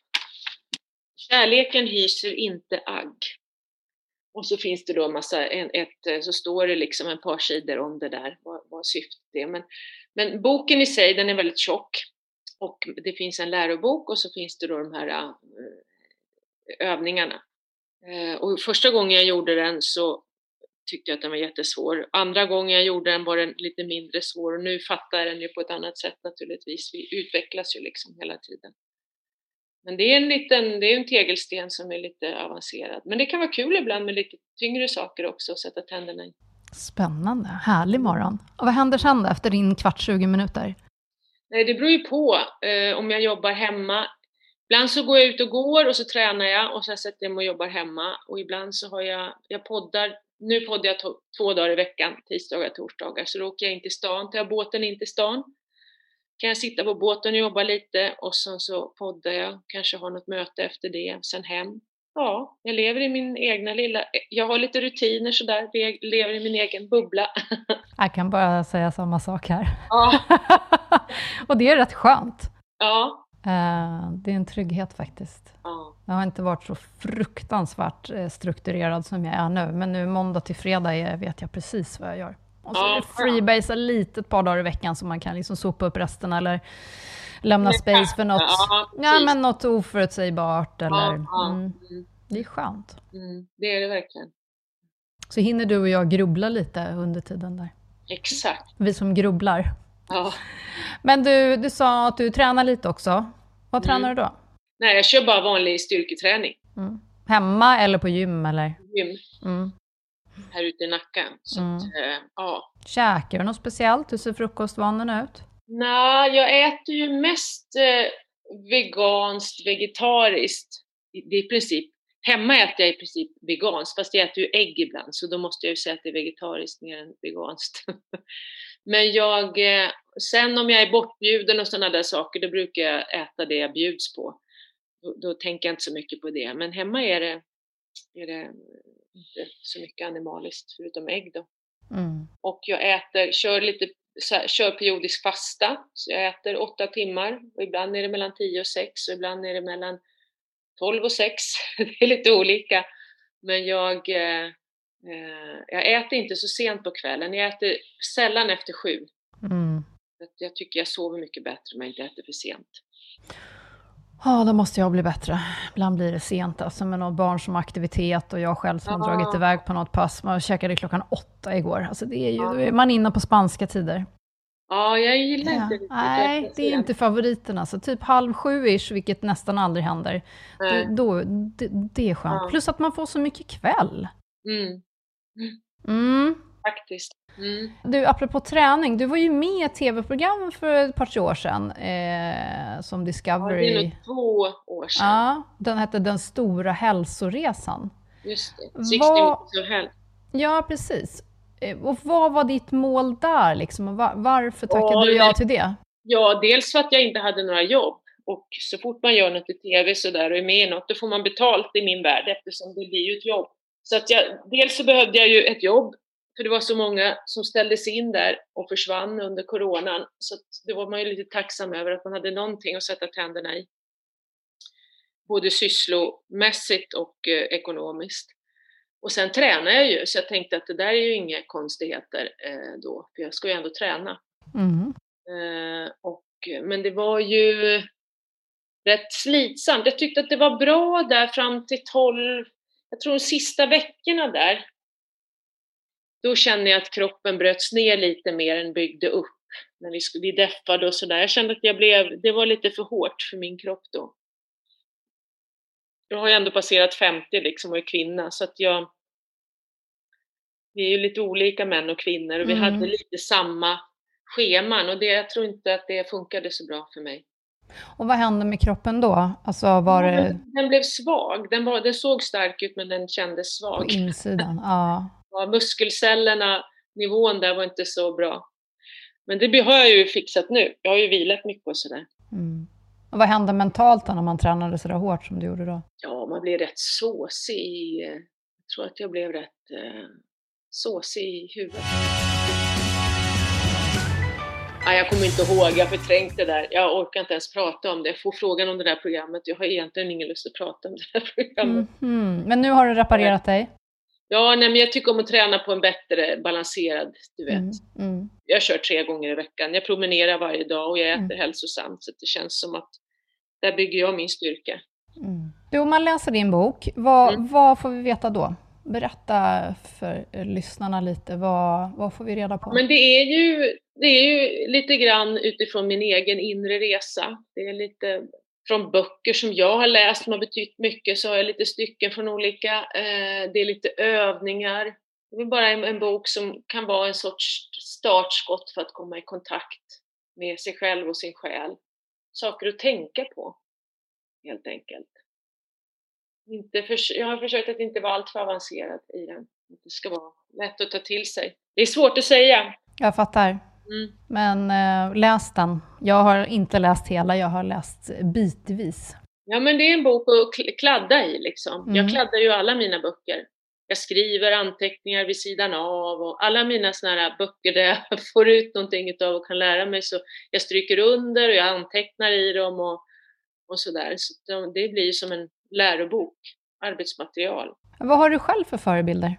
Kärleken hyser inte agg. Och så finns det då så står det liksom ett par sidor om det där, vad syftet är. Men boken i sig, den är väldigt tjock. Och det finns en lärobok och så finns det då de här övningarna. Och första gången jag gjorde den så tyckte jag att den var jättesvår. Andra gången jag gjorde den var den lite mindre svår. Och nu fattar jag den ju på ett annat sätt naturligtvis. Vi utvecklas ju liksom hela tiden. Men det är en tegelsten som är lite avancerad. Men det kan vara kul ibland med lite tyngre saker också att sätta tänderna i. Spännande, härlig morgon. Och vad händer sen då, efter din 20 minuter? Nej, det beror ju på om jag jobbar hemma. Ibland så går jag ut och går och så tränar jag och sen sätter jag mig och jobbar hemma. Och ibland så har jag poddar. Nu poddar jag 2 dagar i veckan, tisdagar och torsdagar. Så då åker jag in till stan, tar jag båten in till stan. Kan jag sitta på båten och jobba lite och sen så poddar jag, kanske har något möte efter det, sen hem. Ja, jag lever i min egna jag har lite rutiner sådär, jag lever i min egen bubbla. Jag kan bara säga samma sak här. Ja. Och det är rätt skönt. Ja. Det är en trygghet faktiskt. Ja. Jag har inte varit så fruktansvärt strukturerad som jag är nu, men nu måndag till fredag vet jag precis vad jag gör. Och så är det freebasea lite ett par dagar i veckan så man kan liksom sopa upp resten eller lämna space för något, men något oförutsägbart. Eller, det är skönt. Det är det verkligen. Så hinner du och jag grubbla lite under tiden där. Exakt. Vi som grubblar. Ja. Men du sa att du tränar lite också. Vad tränar du då? Nej, jag kör bara vanlig styrketräning. Hemma eller på gym? Eller? Gym. Här ute i Nacka. Så ja. Käkar du något speciellt? Hur ser frukostvanorna ut? Nej, jag äter ju mest veganskt, vegetariskt. Det är i princip. Hemma äter jag i princip veganskt, fast jag äter ju ägg ibland. Så då måste jag ju säga att det är vegetariskt mer än veganskt. Men sen om jag är bortbjuden och sådana där saker, då brukar jag äta det jag bjuds på. Då tänker jag inte så mycket på det. Men hemma är det inte så mycket animaliskt förutom ägg då. Och jag kör periodisk fasta. Så jag äter 8 timmar. Och ibland är det mellan 10 och 6. Och ibland är det mellan 12 och 6. Det är lite olika. Men jag äter inte så sent på kvällen. Jag äter sällan efter 7. Jag tycker jag sover mycket bättre om jag inte äter för sent. Ja, då måste jag bli bättre. Ibland blir det sent, alltså med något barn som aktivitet och jag själv som har dragit iväg på något pass. Man käkade klockan 8 igår. Alltså det är ju, då är man inne på spanska tider. Ja, jag gillar inte det. Nej, det är inte favoriterna. Så typ 6:30-ish, vilket nästan aldrig händer. Det är skönt. Plus att man får så mycket kväll. faktiskt. Mm. Du, apropå träning, du var ju med i ett tv-program för ett par år sedan som Discovery. Ja, det är nog 2 år sedan. Ja, den hette Den stora hälsoresan. Just det, 60 Weeks of Health. Ja, precis. Och vad var ditt mål där liksom? Och varför tackade du ja till det? Ja, dels för att jag inte hade några jobb. Och så fort man gör något i tv så där och är med i något, då får man betalt i min värld eftersom det blir ju ett jobb. Så att dels så behövde jag ju ett jobb, för det var så många som ställdes in där och försvann under coronan. Så att det var man ju lite tacksam över att man hade någonting att sätta tänderna i. Både sysslomässigt och ekonomiskt. Och sen tränar jag ju, så jag tänkte att det där är ju inga konstigheter då, för jag ska ju ändå träna. Mm. Men det var ju rätt slitsamt. Jag tyckte att det var bra där fram till 12, jag tror de sista veckorna där. Då kände jag att kroppen bröts ner lite mer än byggde upp. När vi deffade och sådär. Jag kände att det var lite för hårt för min kropp då. Jag har ju ändå passerat 50 liksom och är kvinna, så att vi är ju lite olika män och kvinnor och vi hade lite samma scheman och jag tror inte att det funkade så bra för mig. Och vad hände med kroppen då? Alltså Den blev svag, den såg stark ut men den kändes svag. På insidan, ja. Ja, muskelcellerna, nivån där var inte så bra. Men det har jag ju fixat nu, jag har ju vilat mycket och sådär. Mm. Och vad hände mentalt då när man tränade så där hårt som du gjorde då? Ja, man blev rätt såsig. Jag tror att jag blev rätt såsig i huvudet. Nej, jag kommer inte ihåg, jag förträngt det där. Jag orkar inte ens prata om det. Jag får frågan om det där programmet. Jag har egentligen ingen lust att prata om det där programmet. Men nu har du reparerat dig? Ja, nej, men jag tycker om att träna på en bättre balanserad, du vet. Jag kör 3 gånger i veckan. Jag promenerar varje dag och jag äter hälsosamt. Så det känns som att där bygger jag min styrka. Du, om man läser din bok, vad får vi veta då? Berätta för lyssnarna lite, vad får vi reda på? Men det är ju lite grann utifrån min egen inre resa. Det är lite från böcker som jag har läst som har betytt mycket, så har jag lite stycken från olika. Det är lite övningar. Det är bara en bok som kan vara en sorts startskott för att komma i kontakt med sig själv och sin själ. Saker att tänka på, helt enkelt. Jag har försökt att inte vara allt för avancerad i den. Det ska vara lätt att ta till sig. Det är svårt att säga. Jag fattar. Men läs den. Jag har inte läst hela, jag har läst bitvis. Ja, men det är en bok att kladda i liksom. Jag kladdar ju alla mina böcker. Jag skriver anteckningar vid sidan av och alla mina såna här böcker där jag får ut någonting utav och kan lära mig, så jag stryker under och jag antecknar i dem och sådär. Så det blir som en lärobok, arbetsmaterial. Vad har du själv för förebilder?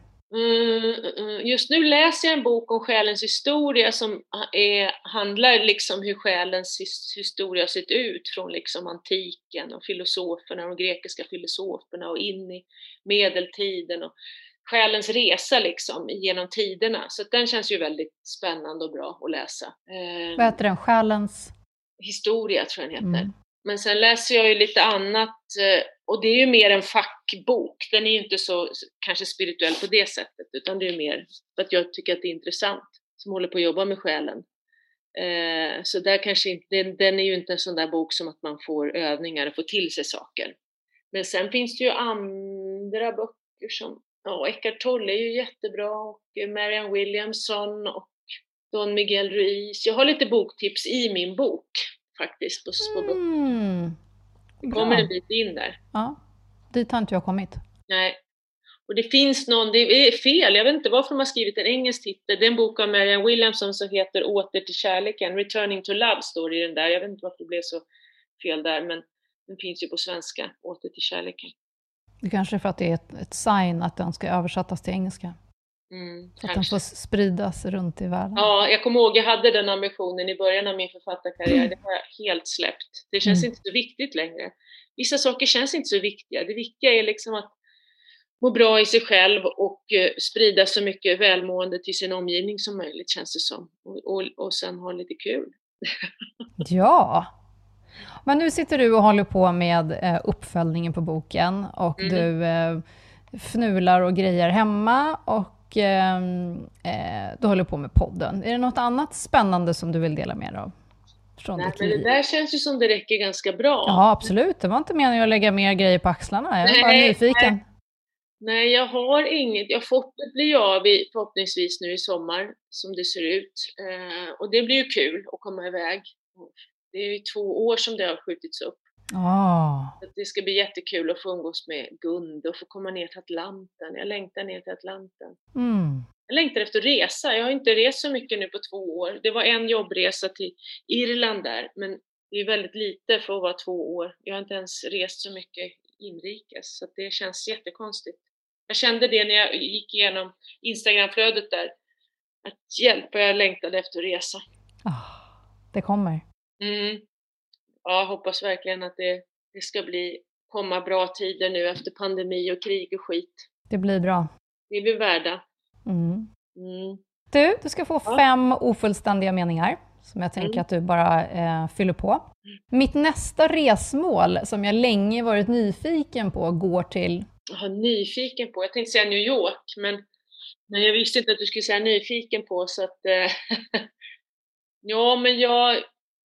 Just nu läser jag en bok om själens historia som handlar liksom hur själens historia har sett ut från liksom antiken och filosoferna, de grekiska filosoferna och in i medeltiden och själens resa liksom genom tiderna. Så den känns ju väldigt spännande och bra att läsa. Vad heter den? Själens historia tror jag den heter. Men sen läser jag ju lite annat, och det är ju mer en fackbok. Den är ju inte så kanske spirituell på det sättet, utan det är mer för att jag tycker att det är intressant, som håller på att jobba med själen. Så där kanske inte, den är ju inte en sån där bok som att man får övningar och får till sig saker. Men sen finns det ju andra böcker som, Eckhart Tolle är ju jättebra, och Marianne Williamson och Don Miguel Ruiz. Jag har lite boktips i min bok faktiskt på böcker. Det kommer en bit in där. Ja, dit har inte jag kommit. Nej. Och det finns det är fel, jag vet inte varför de har skrivit en engelsk titel. Det är en bok av Marianne Williamson som heter Åter till kärleken. Returning to Love står det i den där. Jag vet inte varför det blev så fel där, men den finns ju på svenska, Åter till kärleken. Det kanske är för att det är ett sign att den ska översättas till engelska. Så att den får spridas runt i världen. Ja, jag kommer ihåg, jag hade den ambitionen i början av min författarkarriär. Det har jag helt släppt. Det känns inte så viktigt längre. Vissa saker känns inte så viktiga. Det viktiga är liksom att må bra i sig själv och sprida så mycket välmående till sin omgivning som möjligt, känns det som. Och sen ha lite kul. Ja. Men nu sitter du och håller på med uppföljningen på boken och du fnular och grejer hemma och du håller på med podden. Är det något annat spännande som du vill dela med dig av? Nej, men det där känns ju som det räcker ganska bra. Ja, absolut. Det var inte meningen att lägga mer grejer på axlarna. Jag är bara nyfiken. Nej, jag har inget. Jag fått det blir av förhoppningsvis nu i sommar som det ser ut. Och det blir ju kul att komma iväg. Det är ju 2 år som det har skjutits upp. Så det ska bli jättekul att få umgås med Gunde och få komma ner till Atlanten. Jag längtar ner till Atlanten. Jag längtar efter att resa. Jag har inte rest så mycket nu på 2 år. Det var en jobbresa till Irland där, men det är väldigt lite för att vara 2 år. Jag har inte ens rest så mycket inrikes, så det känns jättekonstigt. Jag kände det när jag gick igenom Instagramflödet där, att hjälp, jag längtade efter att resa. Det kommer. Ja, jag hoppas verkligen att det ska komma bra tider nu efter pandemi och krig och skit. Det blir bra. Det är vi värda. Du ska få 5 ofullständiga meningar som jag tänker att du bara fyller på. Mitt nästa resmål som jag länge varit nyfiken på går till... Nyfiken på? Jag tänkte säga New York, men jag visste inte att du skulle säga nyfiken på, så att... ja, men jag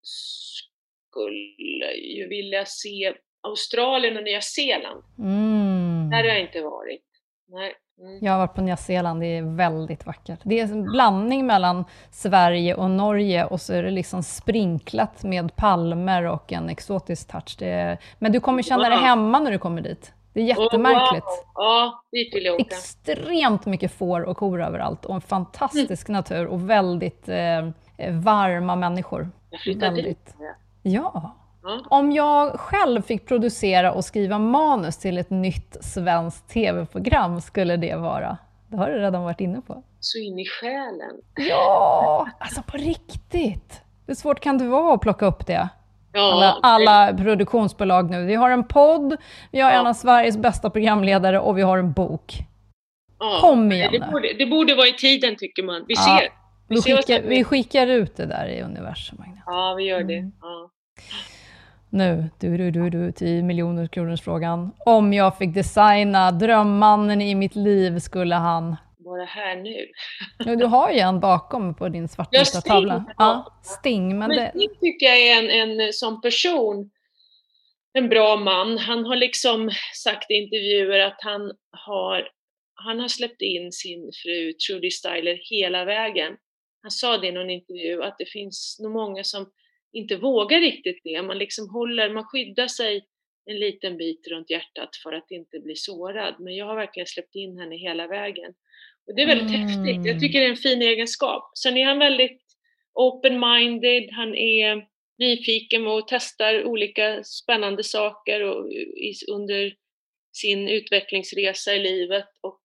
skulle ju vilja se Australien och Nya Zeeland. Där har jag inte varit. Nej. Jag har varit på Nya Zeeland, det är väldigt vackert. Det är en blandning mellan Sverige och Norge och så är det liksom sprinklat med palmer och en exotisk touch. Men du kommer känna dig hemma när du kommer dit. Det är jättemärkligt. Ja, dit vill jag åka. Extremt mycket får och kor överallt och en fantastisk natur och väldigt varma människor. Jag flyttar dit. Ja. Om jag själv fick producera och skriva manus till ett nytt svenskt tv-program skulle det vara? Det har du redan varit inne på. Så in i själen. Ja, alltså på riktigt. Hur svårt kan det vara att plocka upp det? Ja, alla produktionsbolag nu. Vi har en podd, vi har en av Sveriges bästa programledare och vi har en bok. Kom igen nu. Det borde vara i tiden, tycker man. Vi ser. Vi skickar ut det där i universum. Ja, vi gör det. Ja. Nu, du 10 miljoner kronors frågan. Om jag fick designa drömmannen i mitt liv, skulle han... Vara här nu. Ja, du har ju en bakom på din svartvita tavla. Ja, Sting. Men Sting tycker jag är en som person, en bra man. Han har liksom sagt i intervjuer att han har släppt in sin fru Trudy Styler hela vägen. Han sa det i någon intervju att det finns nog många som inte vågar riktigt det. Man skyddar sig en liten bit runt hjärtat för att inte bli sårad. Men jag har verkligen släppt in henne hela vägen. Och det är väldigt häftigt. Jag tycker det är en fin egenskap. Sen är han väldigt open-minded. Han är nyfiken och testar olika spännande saker under sin utvecklingsresa i livet.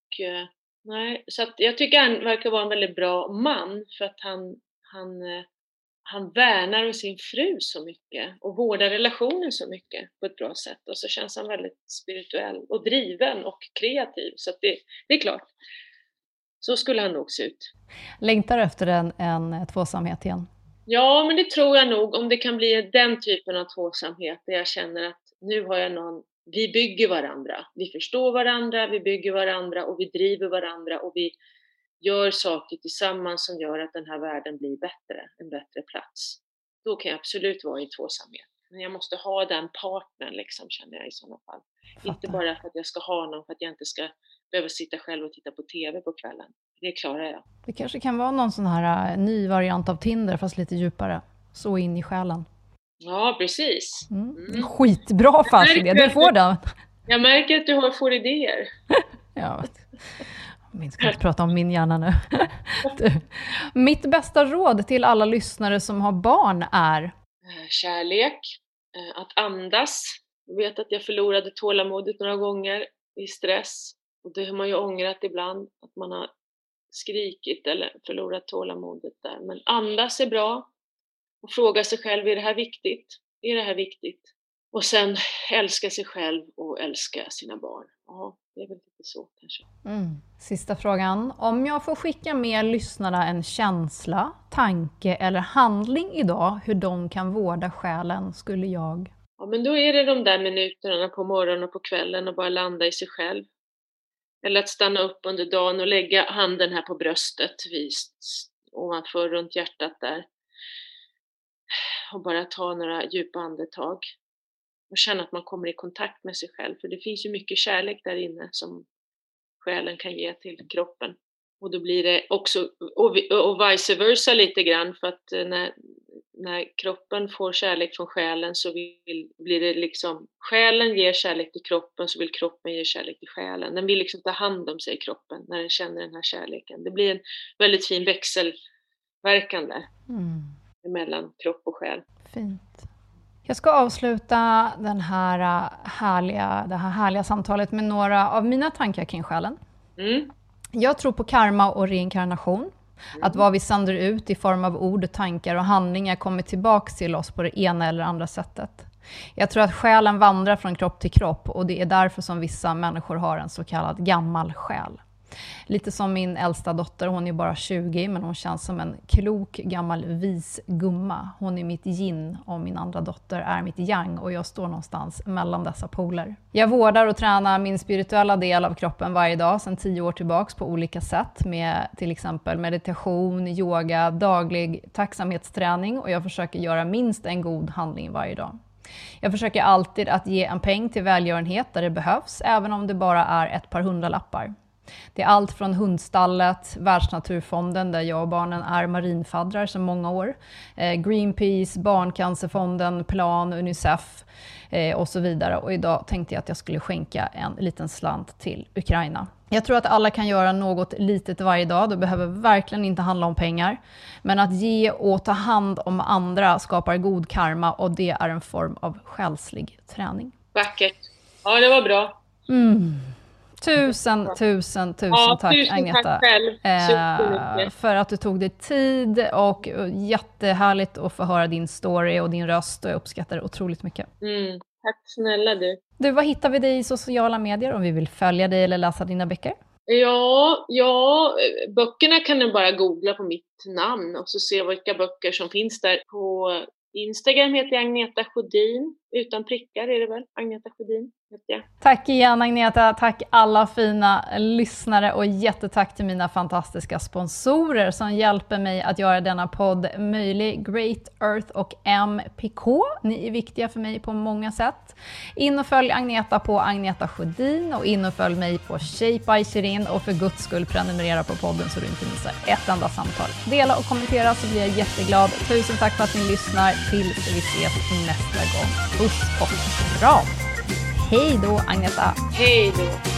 Så att jag tycker han verkar vara en väldigt bra man, för att han värnar om sin fru så mycket och vårdar relationen så mycket på ett bra sätt. Och så känns han väldigt spirituell och driven och kreativ. Så att det är klart. Så skulle han nog se ut. Längtar efter en tvåsamhet igen? Ja, men det tror jag nog. Om det kan bli den typen av tvåsamhet där jag känner att nu har jag någon. Vi bygger varandra. Vi förstår varandra, vi bygger varandra och vi driver varandra och vi gör saker tillsammans som gör att den här världen blir bättre, en bättre plats. Då kan jag absolut vara i tvåsamhet. Men jag måste ha den partnern liksom, känner jag i sådana fall. Inte bara för att jag ska ha någon, för att jag inte ska behöva sitta själv och titta på tv på kvällen. Det klarar jag. Det kanske kan vara någon sån här ny variant av Tinder, fast lite djupare. Så in i själen. Ja, precis. Skitbra affärsidé, du får den. Jag märker att du får idéer. Ja, jag ska inte prata om min hjärna nu. Mitt bästa råd till alla lyssnare som har barn är? Kärlek, att andas. Jag vet att jag förlorade tålamodet några gånger i stress. Och det har man ju ångrat ibland, att man har skrikit eller förlorat tålamodet där. Men andas är bra. Och fråga sig själv, är det här viktigt? Är det här viktigt? Och sen älska sig själv och älska sina barn. Ja, det är väl lite så kanske. Sista frågan. Om jag får skicka med lyssnarna en känsla, tanke eller handling idag, hur de kan vårda själen, skulle jag... Ja, men då är det de där minuterna på morgonen och på kvällen och bara landa i sig själv. Eller att stanna upp under dagen och lägga handen här på bröstet ovanför runt hjärtat där. Och bara ta några djupa andetag. Och känna att man kommer i kontakt med sig själv. För det finns ju mycket kärlek där inne som själen kan ge till kroppen. Och då blir det också, och vice versa lite grann. För att när kroppen får kärlek från själen så blir det liksom, själen ger kärlek till kroppen så vill kroppen ge kärlek till själen. Den vill liksom ta hand om sig i kroppen när den känner den här kärleken. Det blir en väldigt fin växelverkan där. Mellan kropp och själ. Fint. Jag ska avsluta det här härliga samtalet med några av mina tankar kring själen. Jag tror på karma och reinkarnation. Att vad vi sänder ut i form av ord, tankar och handlingar kommer tillbaka till oss på det ena eller andra sättet. Jag tror att själen vandrar från kropp till kropp och det är därför som vissa människor har en så kallad gammal själ. Lite som min äldsta dotter, hon är bara 20 men hon känns som en klok gammal vis gumma. Hon är mitt yin och min andra dotter är mitt yang och jag står någonstans mellan dessa poler. Jag vårdar och tränar min spirituella del av kroppen varje dag sedan 10 år tillbaks på olika sätt med till exempel meditation, yoga, daglig tacksamhetsträning och jag försöker göra minst en god handling varje dag. Jag försöker alltid att ge en peng till välgörenhet där det behövs även om det bara är ett par hundralappar. Det är allt från Hundstallet, Världsnaturfonden där jag och barnen är marinfaddrar sedan många år, Greenpeace, Barncancerfonden, Plan, Unicef och så vidare. Och idag tänkte jag att jag skulle skänka en liten slant till Ukraina. Jag tror att alla kan göra något litet varje dag, det behöver verkligen inte handla om pengar. Men att ge och ta hand om andra skapar god karma och det är en form av själslig träning. Vackert. Ja, det var bra. Tusen tack Agneta tack själv. för att du tog dig tid och jättehärligt att få höra din story och din röst och jag uppskattar det otroligt mycket. Tack snälla du. Du, vad hittar vi dig i sociala medier om vi vill följa dig eller läsa dina böcker? Ja, böckerna kan du bara googla på mitt namn och så se vilka böcker som finns där. På Instagram heter jag Agneta Sjödin. Utan prickar är det väl? Agneta Sjödin heter jag. Tack igen Agneta. Tack alla fina lyssnare och jättetack till mina fantastiska sponsorer som hjälper mig att göra denna podd möjlig. Great Earth och MPK. Ni är viktiga för mig på många sätt. In och följ Agneta på Agneta Sjödin och in och följ mig på Shape by Shirin och för Guds skull prenumerera på podden så du inte missar ett enda samtal. Dela och kommentera så blir jag jätteglad. Tusen tack för att ni lyssnar. Tills vi ses nästa gång. Puss och kram. Hej då Agneta. Hej då.